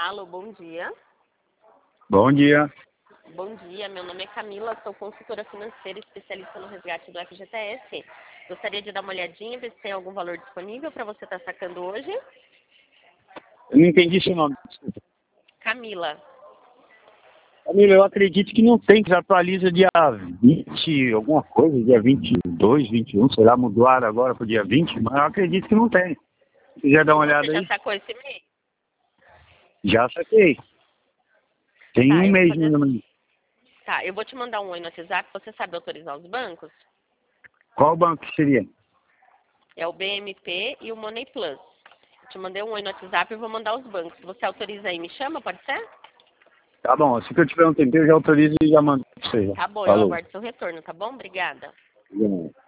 Alô, bom dia. Bom dia. Bom dia, meu nome é Camila, sou consultora financeira especialista no resgate do FGTS. Gostaria de dar uma olhadinha, ver se tem algum valor disponível para você estar sacando hoje. Eu não entendi seu nome. Desculpa. Camila. Camila, eu acredito que não tem, que já atualiza dia 20, alguma coisa, dia 22, 21, sei lá, mudaram agora para o dia 20, mas eu acredito que não tem. Se quiser dar uma olhada Você aí. já sacou esse mês? Já saquei. Tem Tá, um eu vou mês fazer mais ou assim. menos. Tá, eu vou te mandar um oi no WhatsApp, você sabe autorizar os bancos? Qual banco que seria? É o BMP e o Money Plus. Eu te mandei um oi no WhatsApp e vou mandar os bancos. Você autoriza aí, me chama, pode ser? Tá bom, assim que eu tiver um tempinho, eu já autorizo e já mando pra você. Tá bom, eu Falou. aguardo seu retorno, tá bom? Obrigada.